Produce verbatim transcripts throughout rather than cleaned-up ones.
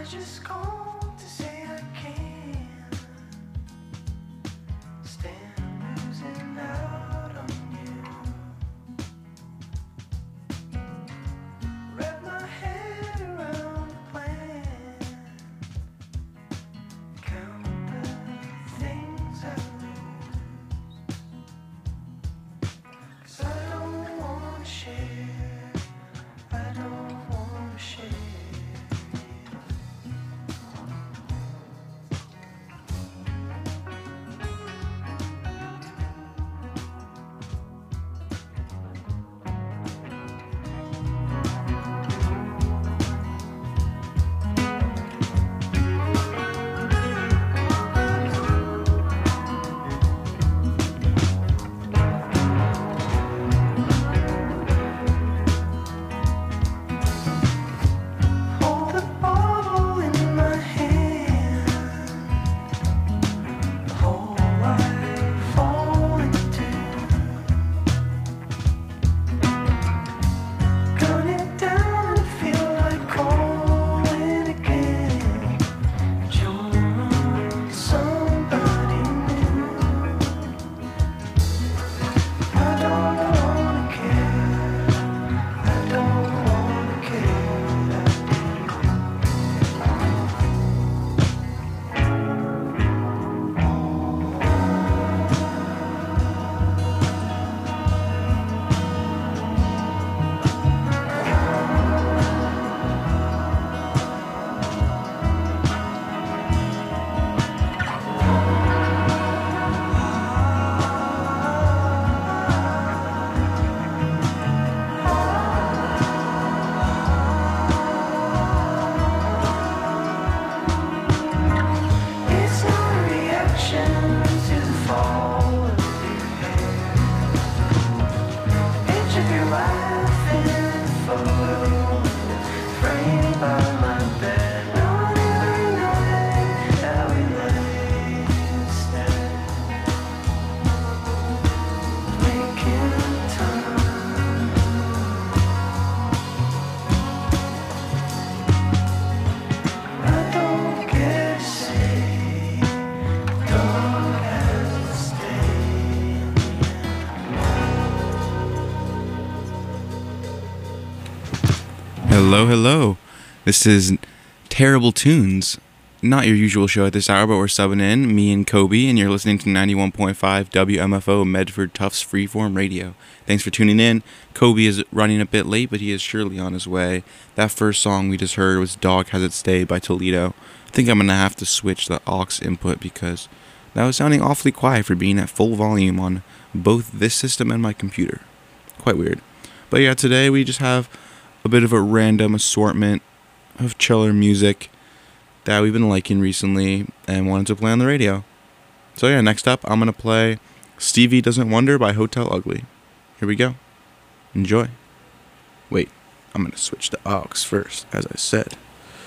Hello, hello. This is Terrible Tunes. Not your usual show at this hour, but we're subbing in, me and Kobe, and you're listening to ninety-one point five W M F O Medford Tufts Freeform Radio. Thanks for tuning in. Kobe is running a bit late, but he is surely on his way. That first song we just heard was Dog Has Its Day by Toledo. I think I'm going to have to switch the aux input because that was sounding awfully quiet for being at full volume on both this system and my computer. Quite weird. But yeah, today we just have a bit of a random assortment of chiller music that we've been liking recently and wanted to play on the radio. So yeah, next up I'm going to play Stevie Doesn't Wonder by Hotel Ugly. Here we go. Enjoy. Wait, I'm going to switch to aux first, as I said.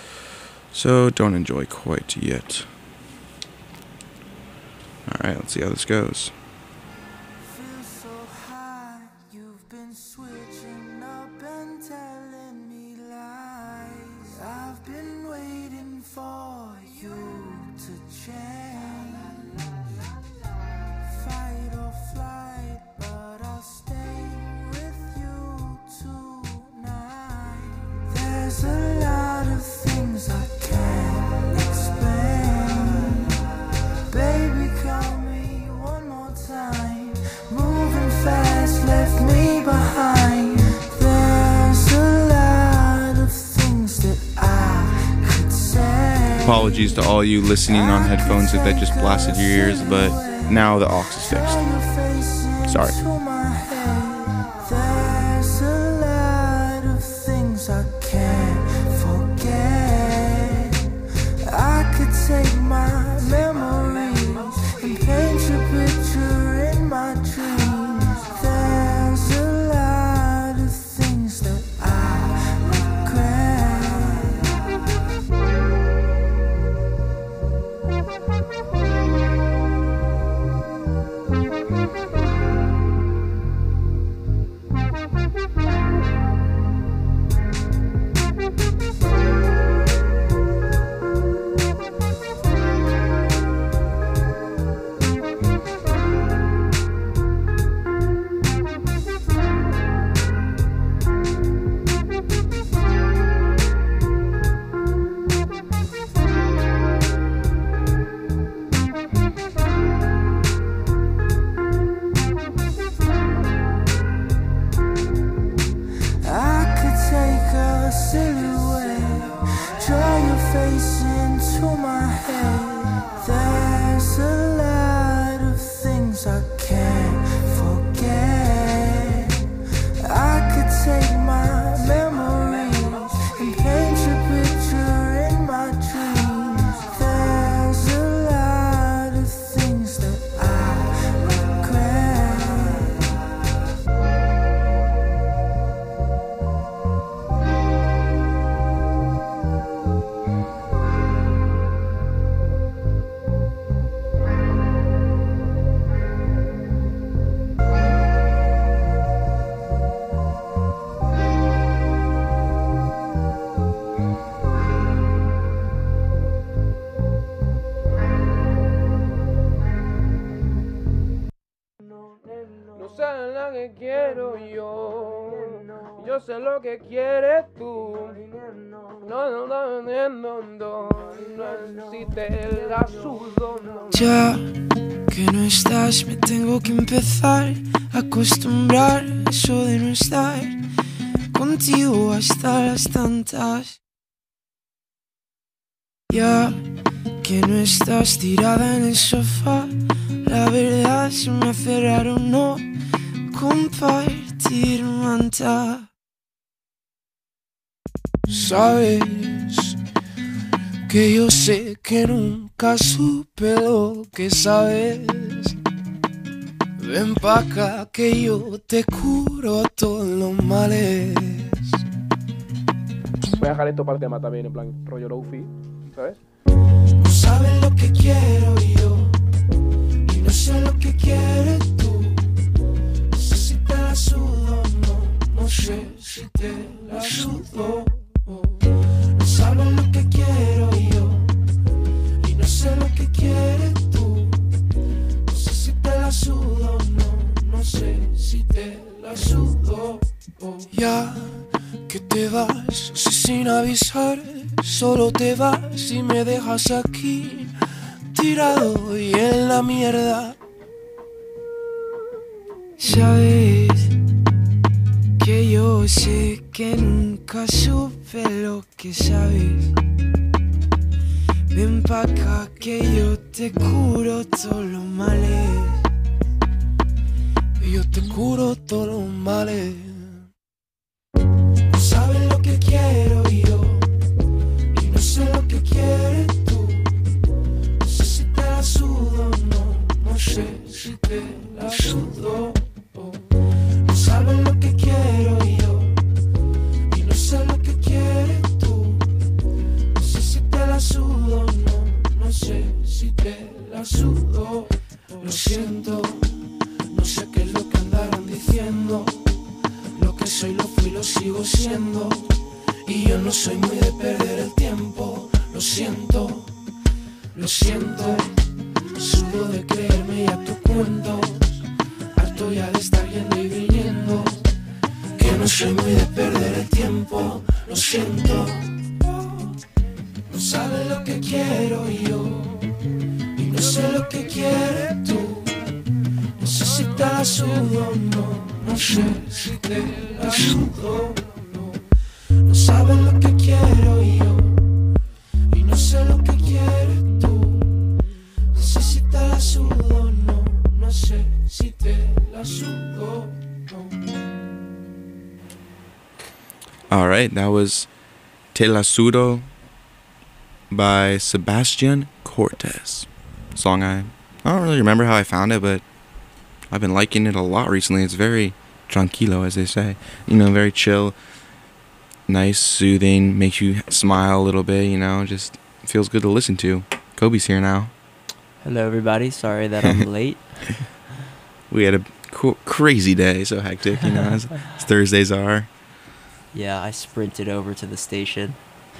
So don't enjoy quite yet. Alright, let's see how this goes. Apologies to all you listening on headphones if that just blasted your ears, but now the aux is fixed. Sorry. There's a lot of things I can't forget. I could take my memories and paint a picture in my dreams. There's a lot of things that I regret. no sé lo que quieres tú. No, no, no, no, no, no, no, si te la sudo, no. Ya que no estás, me tengo que empezar a acostumbrar a eso de no estar contigo hasta las tantas. Ya que no estás tirada en el sofá, la verdad se me hace raro no compartir manta. Sabes que yo sé que nunca supe lo que sabes. Ven pa' acá que yo te curo todos los males. Voy a dejar esto para el tema también, en plan rollo low-fi, ¿sabes? No sabes lo que quiero yo y no sé lo que quieres tú. No sé si te la sudo, no, no sé si te la sudo. No sabes lo que quiero yo y no sé lo que quieres tú. No sé si te la sudo, no, no sé si te la sudo. Ya que te vas, así sin avisar, solo te vas y me dejas aquí tirado y en la mierda. Sabes que yo sé que nunca supe lo que sabes. Ven pa' acá que yo te curo todos los males. Yo te curo todos los males. No sabes lo que quiero yo y no sé lo que quieres tú. No sé si te la sudo, no, no sé si te la sudo. No sabes lo que quiero yo y no sé lo que quieres tú. No sé si te la sudo, no, no sé si te la sudo. Lo siento, no sé qué es lo que andarán diciendo. Lo que soy lo fui, lo sigo siendo. Y yo no soy muy de perder el tiempo. Lo siento, lo siento. Sudo de creerme ya tu cuento. Harto ya de estar yendo y viniendo. Que no soy muy de perder el tiempo. Lo siento. No sabes lo que quiero yo y no sé lo que quieres tú. No sé si te la sudo, no. No sé si te la sudo, no. No sabes lo que quiero yo y no sé lo que quieres tú. No sé si te la sudo, no. No sé si te la sudo, no. All right, that was Te la sudo by Sebastian Cortez. Song I I don't really remember how I found it, but I've been liking it a lot recently. It's very tranquilo, as they say. You know, very chill, nice, soothing, makes you smile a little bit, you know, just feels good to listen to. Kobe's here now. Hello, everybody. Sorry that I'm late. We had a co- crazy day, so hectic, you know, as, as Thursdays are. Yeah, I sprinted over to the station.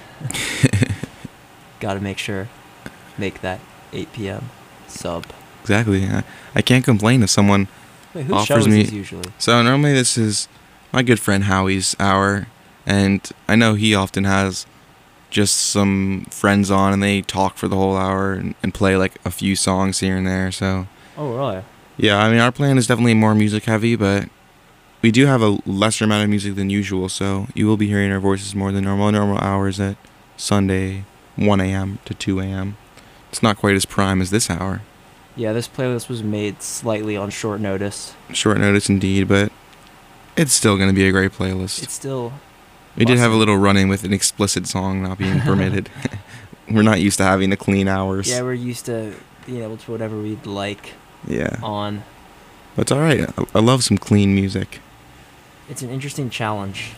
Gotta make sure, make that eight p.m. sub. Exactly. I, I can't complain if someone Wait, whose offers show is me. this usually? So normally this is my good friend Howie's hour, and I know he often has just some friends on, and they talk for the whole hour and, and play like a few songs here and there. So Oh, really? yeah, I mean our plan is definitely more music heavy, but we do have a lesser amount of music than usual. So you will be hearing our voices more than normal. Normal hours at Sunday, one a.m. to two a.m. It's not quite as prime as this hour. Yeah, this playlist was made slightly on short notice. Short notice indeed, but it's still going to be a great playlist. It's still... We did have a bussin'. little run-in with an explicit song not being permitted. We're not used to having the clean hours. Yeah, we're used to being able to put whatever we'd like Yeah. on. But it's alright. I, I love some clean music. It's an interesting challenge.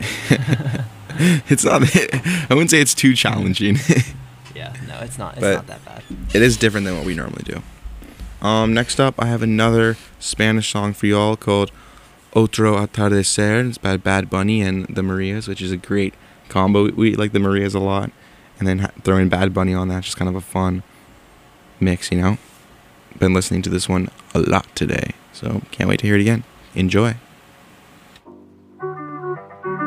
It's not... I wouldn't say it's too challenging. Yeah, no, it's not. It's But- not that bad. It is different than what we normally do. Um, next up, I have another Spanish song for y'all called Otro Atardecer. It's by Bad Bunny and the Marias, which is a great combo. We like the Marias a lot. And then ha- throwing Bad Bunny on that, just kind of a fun mix, you know? Been listening to this one a lot today, so can't wait to hear it again. Enjoy.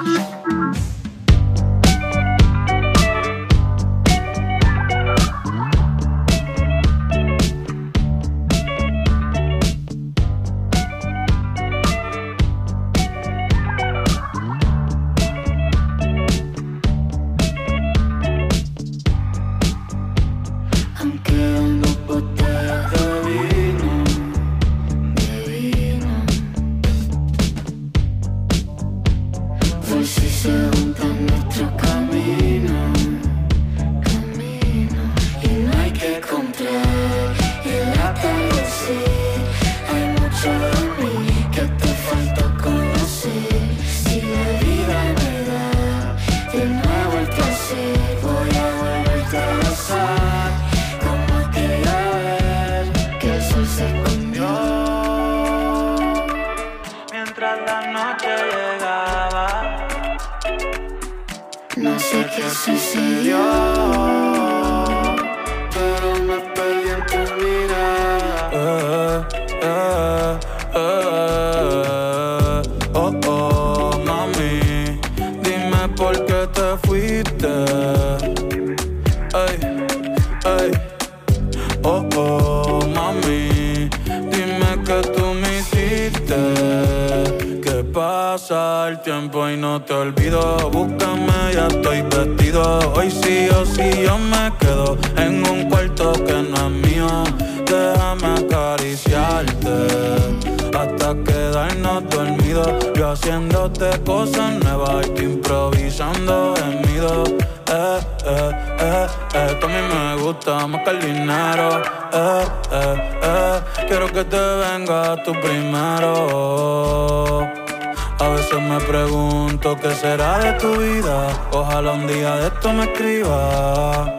¿Qué será de tu vida? Ojalá un día de esto me escriba.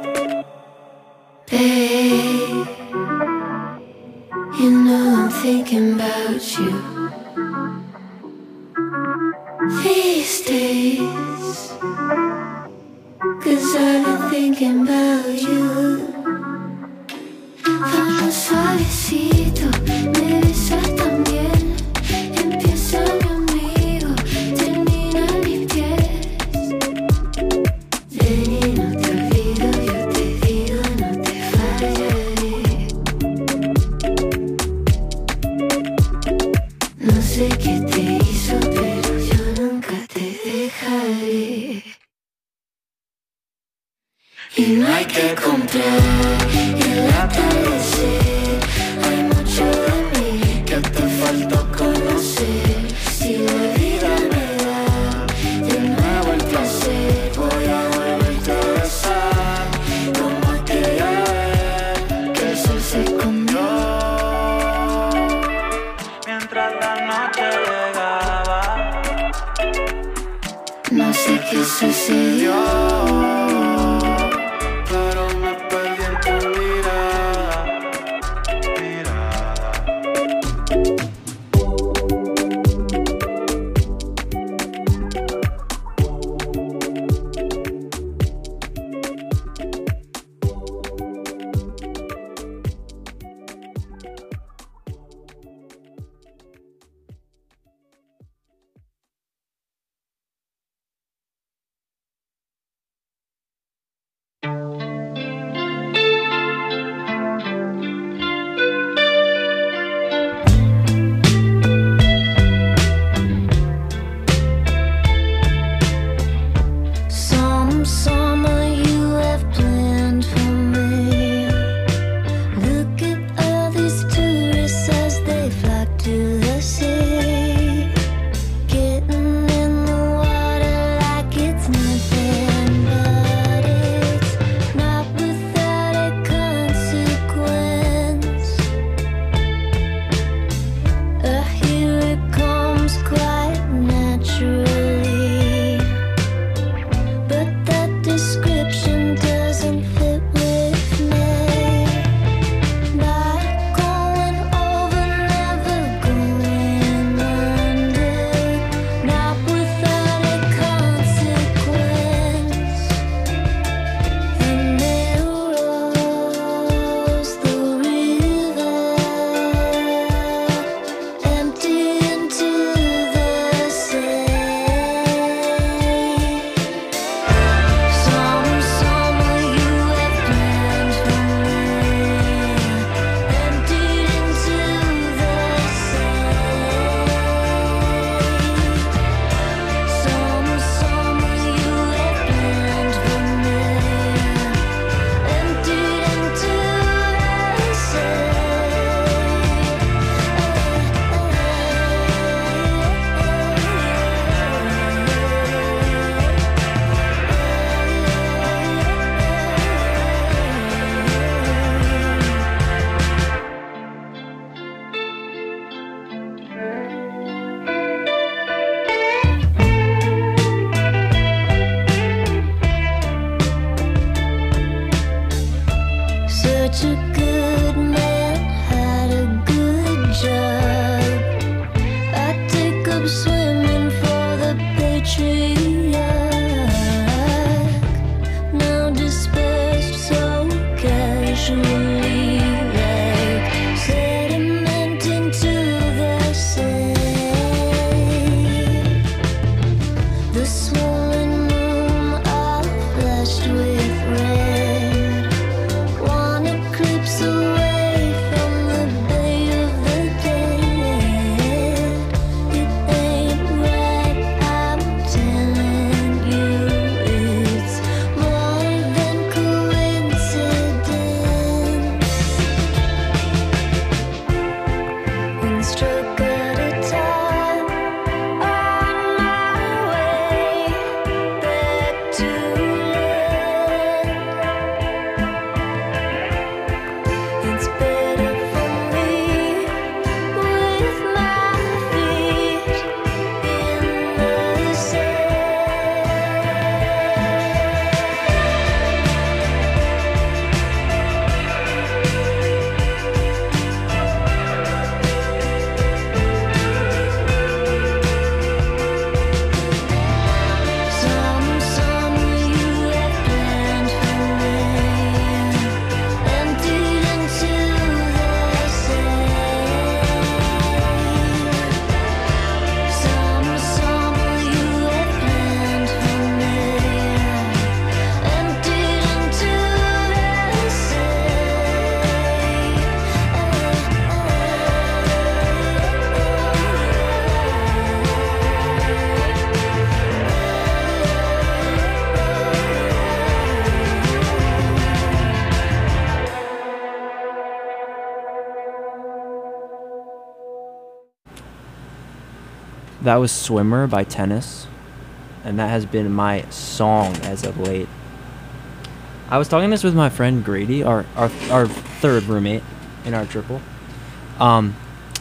Babe, you know I'm thinking about you these days, 'cause I've been thinking about you. Vamos suavecito, me besas también. Empieza mi amigo, termina mis pies. Ven y no te olvido, yo te digo, no te fallaré. No sé qué te hizo, pero yo nunca te dejaré. Y no hay que comprar el atardecer. Hay mucho de mí que te faltó conocer. Si la vida me da de nuevo el placer, voy a volverte a besar como aquella vez que el sol se escondió. Mientras la noche llegaba, no sé qué sucedió. now dispersed so casually, like sediment into the sand. The swollen moon are flashed with red, one eclipse away from the bay of the dead. It ain't right, I'm telling you, it's more than coincidence. One stroke at a time, on my way back to land. It's better for me with my feet in the sand. Some summer you have planned for me, emptied into the sand. Some summer you have planned for me, emptied into the That was Swimmer by Tennis, and that has been my song as of late. I was talking this with my friend Grady, our our, our third roommate in our triple. Um,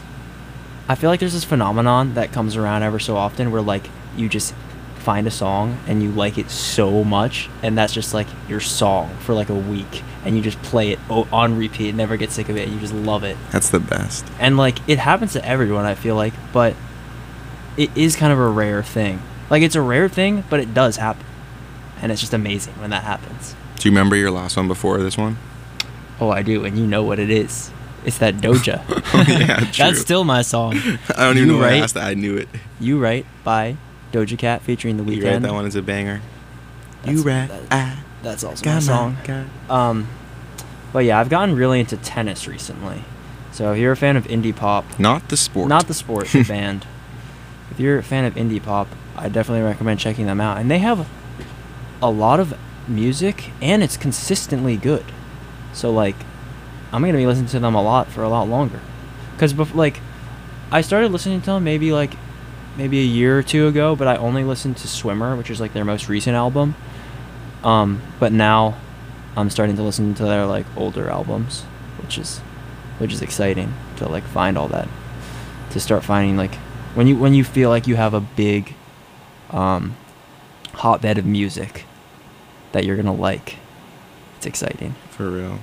I feel like there's this phenomenon that comes around ever so often where like you just find a song and you like it so much, and that's just like your song for like a week, and you just play it o- on repeat, never get sick of it, you just love it. That's the best. And like it happens to everyone, I feel like, but it is kind of a rare thing. Like it's a rare thing, but it does happen, and it's just amazing when that happens. Do you remember your last one before this one? Oh, I do, and you know what it is. It's that Doja. Oh, yeah, true. That's still my song. I don't even You know why I Right? asked that. I knew it. You Right by Doja Cat featuring The You Weeknd. right, that one is a banger. That's- you right, that- I That's also got my my song. got- Um, but yeah, I've gotten really into tennis recently. So if you're a fan of indie pop, Not the sport. not the sport, the band. If you're a fan of indie pop, I definitely recommend checking them out. And they have a lot of music, and it's consistently good. So like, I'm gonna be listening to them a lot for a lot longer. Cause bef- like, I started listening to them maybe like, maybe a year or two ago, but I only listened to Swimmer, which is like their most recent album. Um, but now, I'm starting to listen to their like older albums, which is, which is exciting to like find all that, to start finding like, when you when you feel like you have a big, um, hotbed of music that you're gonna like, it's exciting. For real.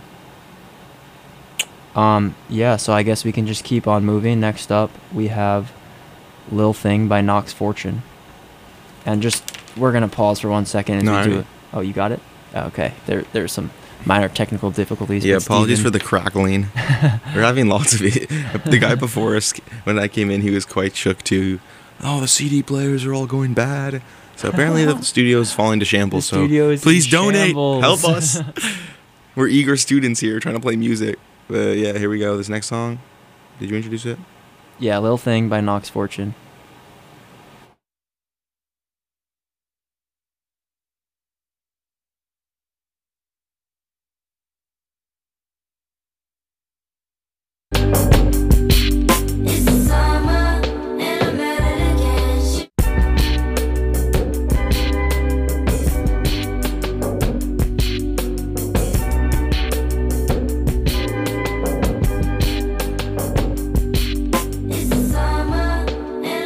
Um, yeah, so I guess we can just keep on moving. Next up, we have Lil Thing by Nox Fortune. And just, we're going to pause for one second as No, we I do already- it. Oh, you got it? Oh, okay. There, There's some minor technical difficulties. Yeah, but apologies Steven- for the crackling. We're having lots of it. The guy before us, when I came in, he was quite shook too. Oh, the C D players are all going bad. So apparently the studio is falling to shambles. The So studio is in please donate. shambles. Help us. We're eager students here trying to play music. But yeah, here we go. This next song. Did you introduce it? Yeah, Lil Thing by Nox Fortune. It's summer and I'm ready to catch It's summer and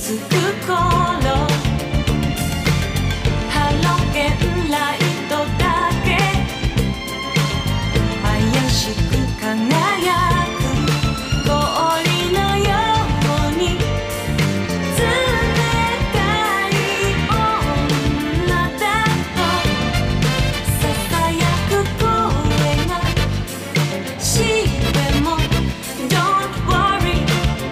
つく頃ハロゲンライトだけ怪しく輝く氷のように冷たい女だとささやく声がしても Don't worry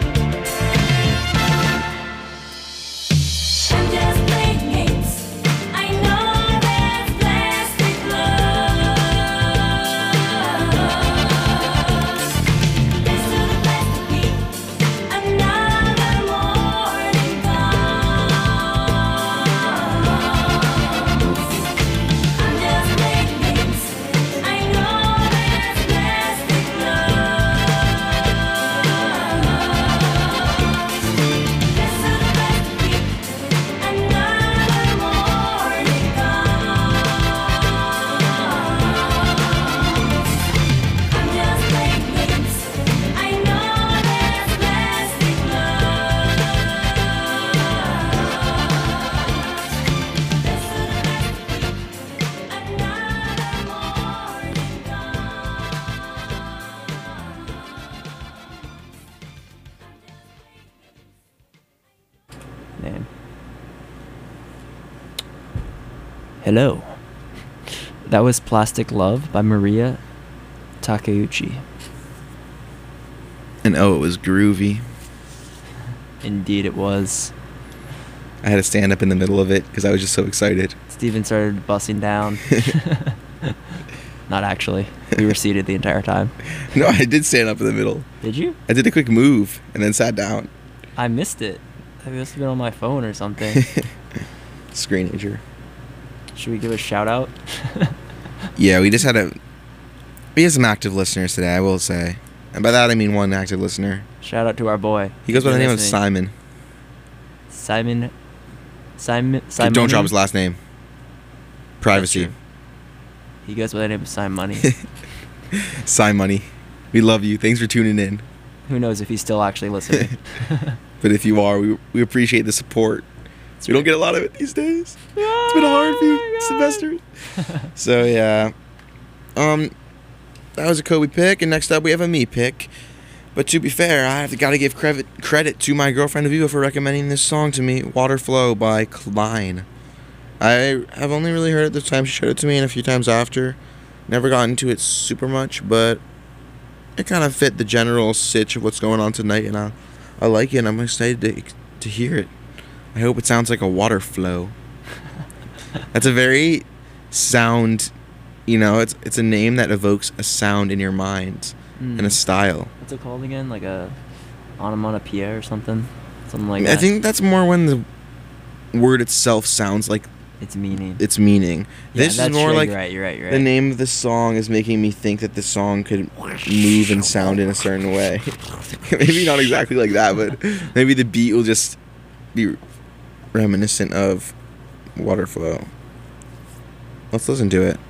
I'm just playing games I know that's plastic love This to the plastic beat Another morning comes I'm just playing games I know that's plastic love This to the plastic beat Another morning comes I'm just playing games I know that's plastic love This to the plastic beat Another morning Man. Hello. That was Plastic Love by Maria Takeuchi. And oh, it was groovy. Indeed, it was. I had to stand up in the middle of it because I was just so excited. Steven started busting down. Not actually. We were seated the entire time. No, I did stand up in the middle. Did you? I did a quick move and then sat down. I missed it. I must have been on my phone or something. Screenager. Should we give a shout out? Yeah, we just had a... We had some active listeners today, I will say. And by that I mean one active listener. Shout out to our boy. He goes by the You're name of listening. Simon. Simon. Simon. Dude, Simon. don't drop his last name. Privacy. true. He goes by the name of Simon Money. Simon Money. We love you. Thanks for tuning in. Who knows if he's still actually listening? But if you are, we, we appreciate the support. We don't get a lot of it these days. It's been a hard few semesters. So yeah, um, that was a Kobe pick, and next up we have a me pick. But to be fair, I have got to give credit credit to my girlfriend Aviva for recommending this song to me, "Water Flow" by Klein. I have only really heard it the time she showed it to me, and a few times after. Never got into it super much, but it kind of fit the general sitch of what's going on tonight, and I, I like it. And I'm excited to to hear it. I hope it sounds like a water flow. That's a very sound, you know, it's it's a name that evokes a sound in your mind Mm. and a style. What's it called again? Like a onomatopoeia or something? Something like I that. think that's more when the word itself sounds like It's meaning. its meaning. Yeah, This is that's more true. like You're right, you're right, you're the right. name of the song is making me think that the song could move and sound in a certain way. Maybe not exactly like that, but maybe the beat will just be reminiscent of water flow. Let's listen to it.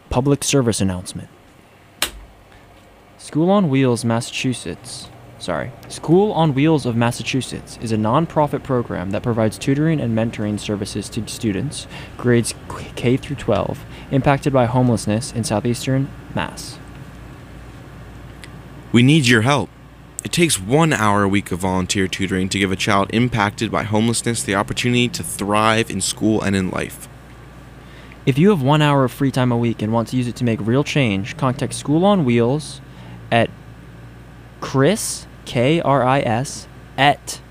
Public service announcement. School on Wheels, Massachusetts. Sorry. School on Wheels of Massachusetts is a non-profit program that provides tutoring and mentoring services to students, grades K through twelve, impacted by homelessness in southeastern Mass. We need your help. It takes one hour a week of volunteer tutoring to give a child impacted by homelessness the opportunity to thrive in school and in life. If you have one hour of free time a week and want to use it to make real change, contact School on Wheels at Chris, K R I S, at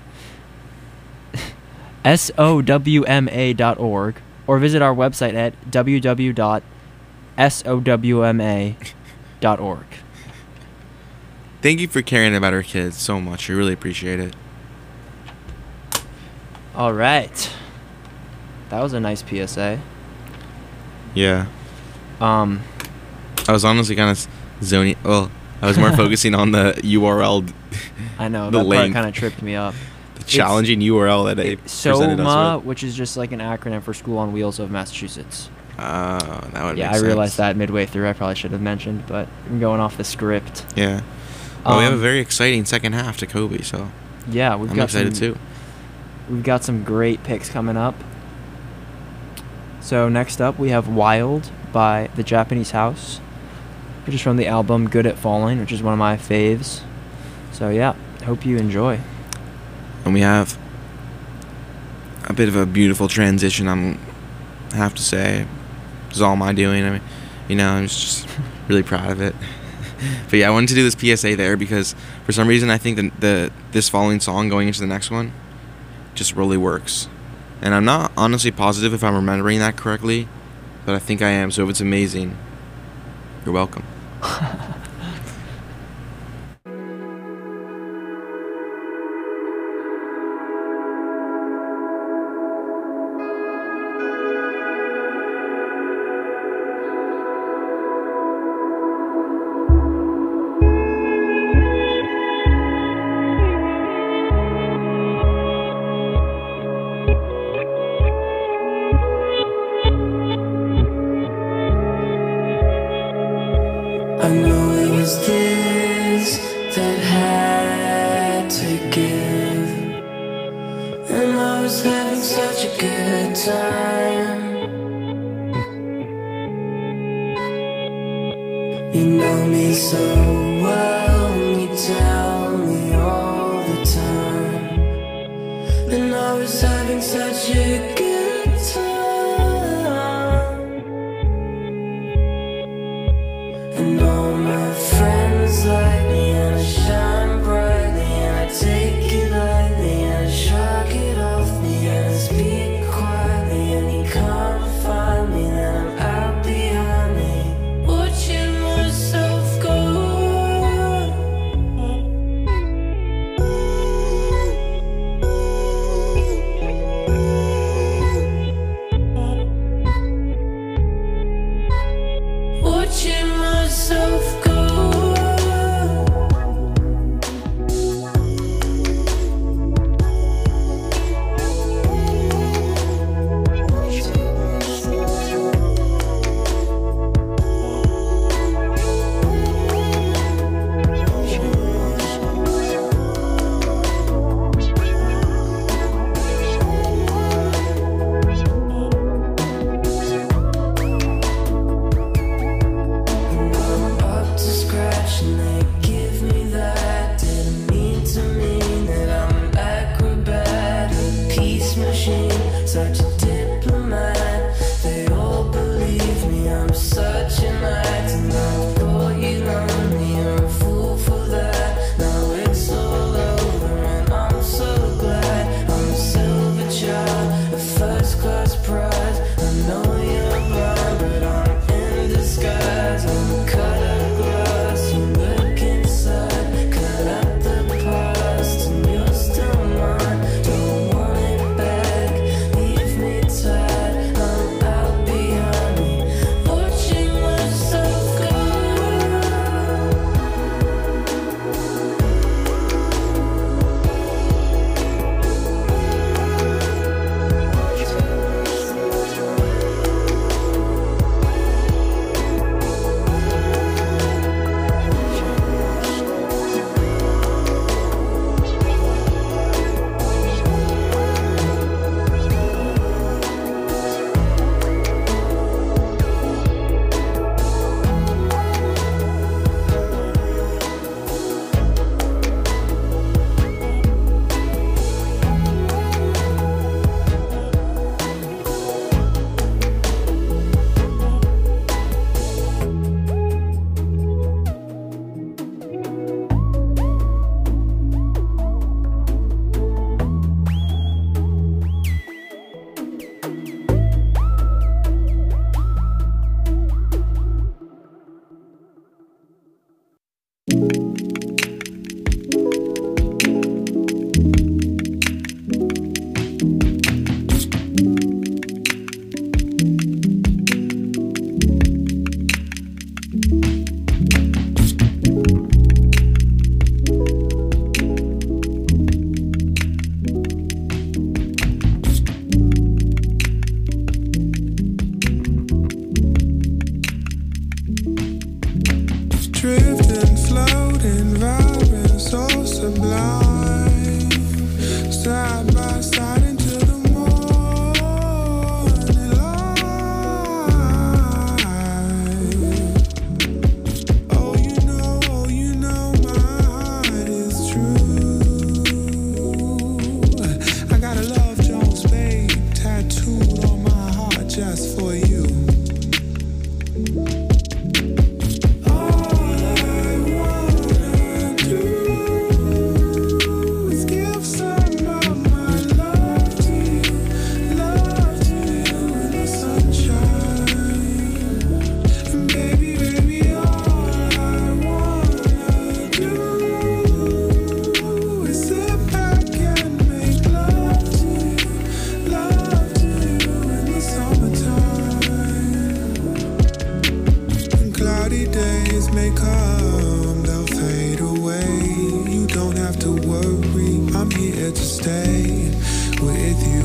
S O W M A dot org, or visit our website at w w w dot s o w m a dot org. Thank you for caring about our kids so much. I really appreciate it. All right. That was a nice P S A. Yeah. Um, I was honestly kind of zoning. Well, I was more focusing on the U R L, I know, The that part link. kind of tripped me up. the challenging U R L that they presented us SOMA, with. which is just like an acronym for School on Wheels of Massachusetts. Oh, that would Yeah, make I realized sense. that midway through. I probably should have mentioned, but I'm going off the script. Yeah. Well, we have a Um, very exciting second half to Kobe, so Yeah, we've I'm got excited some, too. We've got some great picks coming up. So next up, we have Wild by The Japanese House, which is from the album Good at Falling, which is one of my faves. So yeah, hope you enjoy. And we have a bit of a beautiful transition, I'm I have to say. It's all my doing. I mean, you know, I'm just really proud of it. But yeah, I wanted to do this P S A there because for some reason I think that the this following song going into the next one just really works. And I'm not honestly positive if I'm remembering that correctly, but I think I am. So if it's amazing, you're welcome. I know it was this that had to give, and I was having such a good time. You know me so well, and you tell me all the time, and I was having such a good time. And all my friends like me, and I shine brightly, and I take it lightly, and I shrug it off me, and I speak quietly, and you can't find me, then I'm out behind me, watching myself go. side by side into the morning light. Oh, you know, oh, you know my heart is true. I got a Love Jones babe tattooed on my heart just for you. All I wanna do is give some of my love to you, love to you in the sunshine. And baby, baby, all I wanna do is sit back and make love to you, love to you in the summertime. And cloudy days may come, they'll fade away. You don't have to worry, I'm here to stay with you.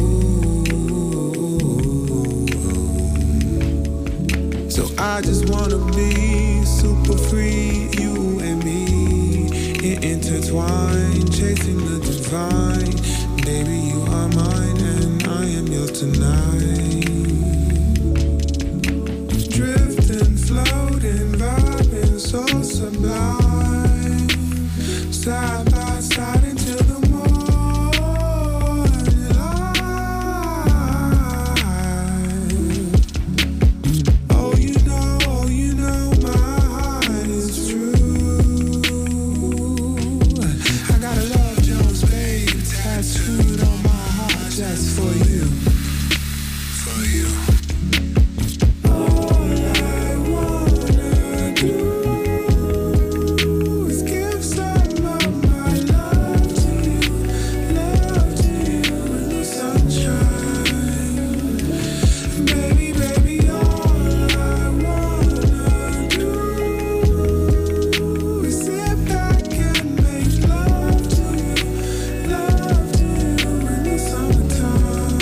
So I just wanna be super free, you and me, in- intertwined, chasing the divine. Baby, you are mine and I am yours tonight. Drifting, floating, vibing, so sublime. Side by side into the morning light. Oh, you know, oh, you know my heart is true. I got a Love Jones babe tattooed on my heart just for you, for you. All I wanna do is give some of my love to you, love to you in the sunshine. Baby, baby, all I wanna do is sit back and make love to you, love to you in the summertime.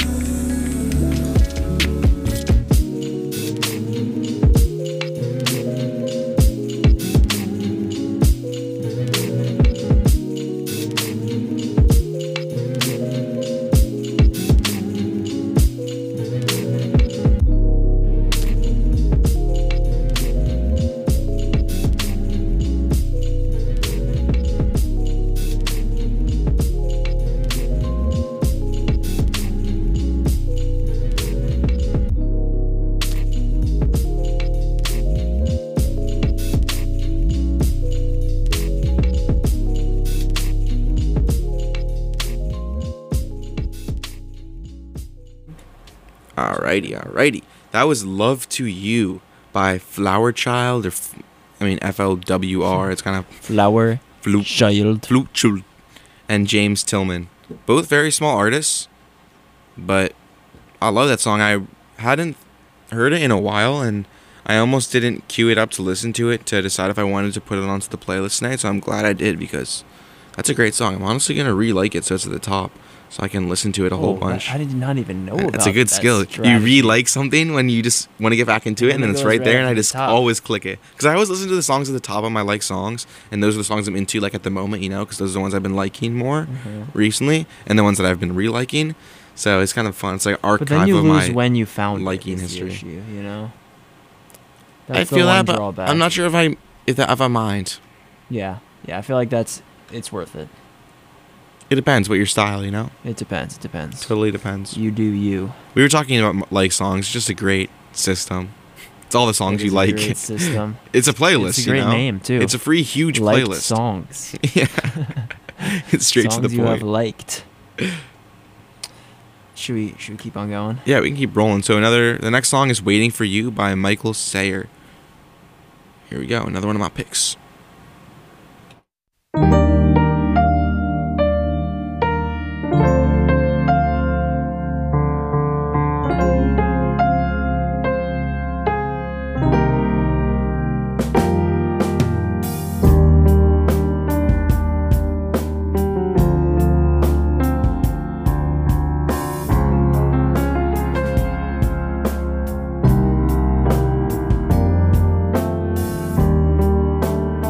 Alrighty, alrighty. That was Love to You by Flower Child, or F- I mean F L W R. It's kind of Flower flute, Child. flute, child, and James Tillman. Both very small artists, but I love that song. I hadn't heard it in a while, and I almost didn't queue it up to listen to it to decide if I wanted to put it onto the playlist tonight. So I'm glad I did, because that's a great song. I'm honestly gonna re-like it so it's at the top, so I can listen to it a whole Oh, bunch. I did not even know about That's a good that skill. You strategy. re-like something when you just want to get back into it, and And then it it's goes right right there, up and to I the just top. always click it. Because I always listen to the songs at the top of my like songs, and those are the songs I'm into, like at the moment, you know, because those are the ones I've been liking more Mm-hmm. recently, and the ones that I've been re-liking. So it's kind of fun. It's like But archive then you of lose my. when you found liking it is the history. issue, you know? I That's the feel one that, but drawback. I'm not sure if I if that if I mind. Yeah, yeah. I feel like that's it's worth it. It depends what your style, you know. It depends. It depends. Totally depends. You do you. We were talking about like songs. It's just a great system. It's all the songs It you is a like. great system. It's a playlist. It's a great you know? name, too. It's a free huge Liked playlist. songs. Yeah. It's straight songs to the you have point. liked. Should we should we keep on going? Yeah, we can keep rolling. So another the next song is Waiting for You by Michael Sayer. Here we go, another one of my picks. Waiting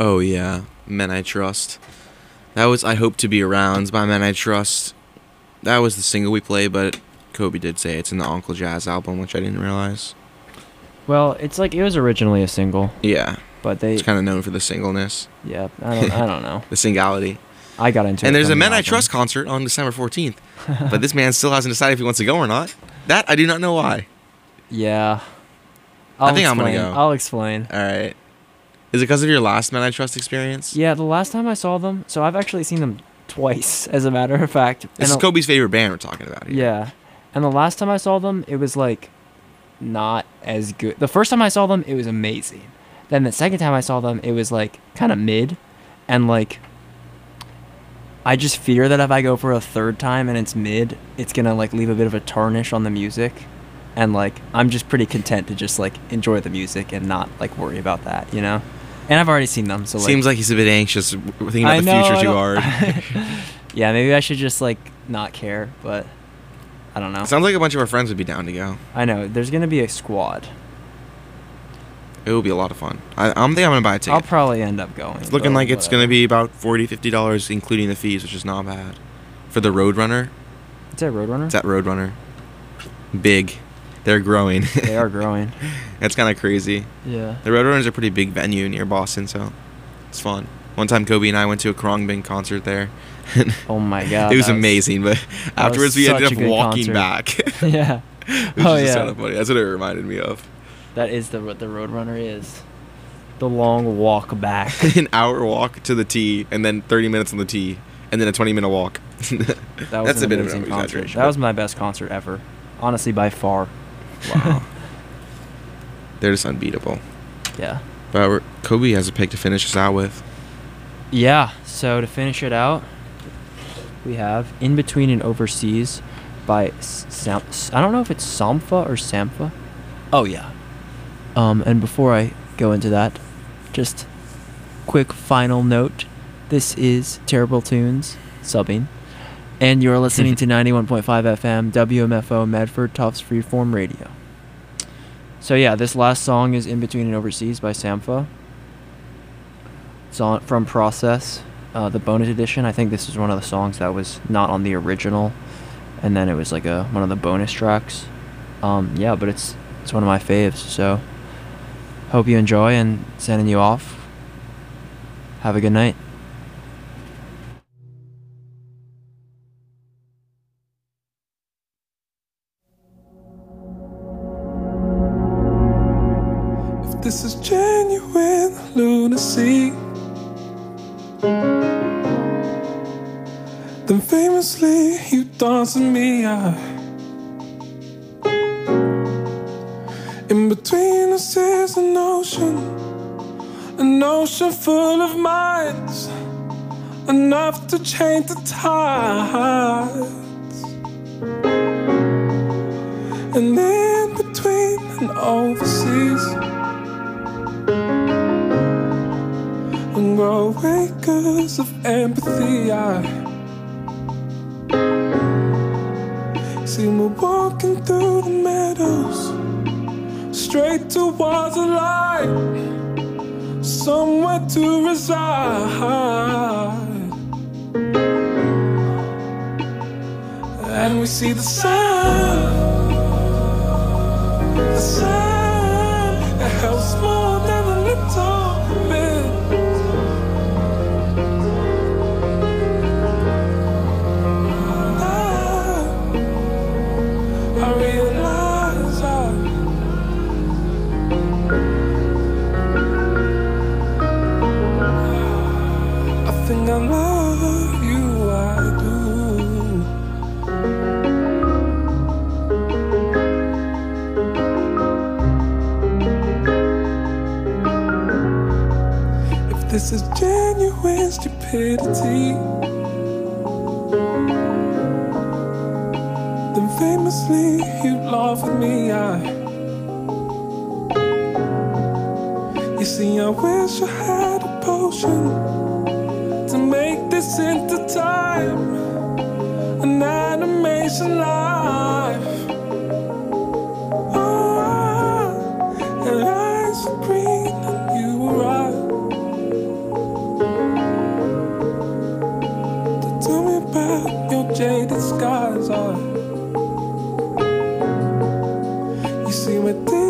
Oh yeah, Men I Trust. That was I Hope to Be Around by Men I Trust. That was the single we played, but Kobe did say it's in the Uncle Jazz album, which I didn't realize. Well, it's like it was originally a single, Yeah, but they it's kind of known for the singleness, yeah, I don't I don't know. the singality. I got into it. And there's a from the Men I album. Trust concert on December fourteenth, but this man still hasn't decided if he wants to go or not. That I do not know why. Yeah. I'll think I'm gonna explain. go. I'll explain. All right. Is it because of your last Men I Trust experience? Yeah, the last time I saw them, so I've actually seen them twice, as a matter of fact. This And is the- Kobe's favorite band we're talking about here. Yeah. And the last time I saw them, it was like not as good. The first time I saw them, it was amazing. Then the second time I saw them, it was like kind of mid. And like, I just fear that if I go for a third time and it's mid, it's going to like leave a bit of a tarnish on the music. And like, I'm just pretty content to just like enjoy the music and not like worry about that, you know? And I've already seen them, so like. Seems like he's a bit anxious, thinking about I the know, future I too don't- hard. Yeah, maybe I should just like not care, but I don't know. Sounds like a bunch of our friends would be down to go. I know there's gonna be a squad. It will be a lot of fun. I, I'm think I'm gonna buy a ticket. I'll probably end up going. It's looking but like it's gonna whatever. be about forty dollars, fifty dollars, including the fees, which is not bad. For the Roadrunner, Is that Roadrunner? it's at Roadrunner. Big. They're growing. They are growing. That's kind of crazy. Yeah. The Roadrunner's a pretty big venue near Boston, so it's fun. One time, Kobe and I went to a Khruangbin concert there. Oh my god. it was that amazing, but afterwards we ended such up a good walking concert. back. Yeah. Which Oh is yeah. kind of funny. That's what it reminded me of. That is the what the Roadrunner is. The long walk back. An hour walk to the tee, and then thirty minutes on the tee, and then a twenty minute walk. That was That's an a bit of amazing an concert. exaggeration. That was my best concert ever. Honestly, by far. Wow. They're just unbeatable. Yeah. But we're, Kobe has a pick to finish us out with. Yeah. So to finish it out, we have "In Between and Overseas" by S- Sam. I don't know if it's Sampha or Sampha. Oh yeah. Um, and before I go into that, just quick final note: this is Terrible Tunes subbing, and you're listening to ninety-one point five F M W M F O Medford Tufts Freeform Radio. So yeah, this last song is "In Between and Overseas" by Sampha. It's on from Process, uh, the bonus edition. I think this is one of the songs that was not on the original, and then it was like a one of the bonus tracks. Um, yeah, but it's it's one of my faves. So hope you enjoy, and sending you off. Have a good night. If this is genuine lunacy, then famously you dance with me. I, in between us is an ocean, an ocean full of minds, enough to change the tides. And in between and overseas, and grow acres of empathy. I see me walking through the meadows, straight towards the light, somewhere to reside. And we see the sun, the sun, it helps more than a little bit. I, I realize I, I think I love you, I do. If this is genuine stupidity, then famously you laugh with me. I, you see, I wish I had a potion to make this into time, an animation life. Oh, and eyes are green and you were right. pasar. Y si me tiras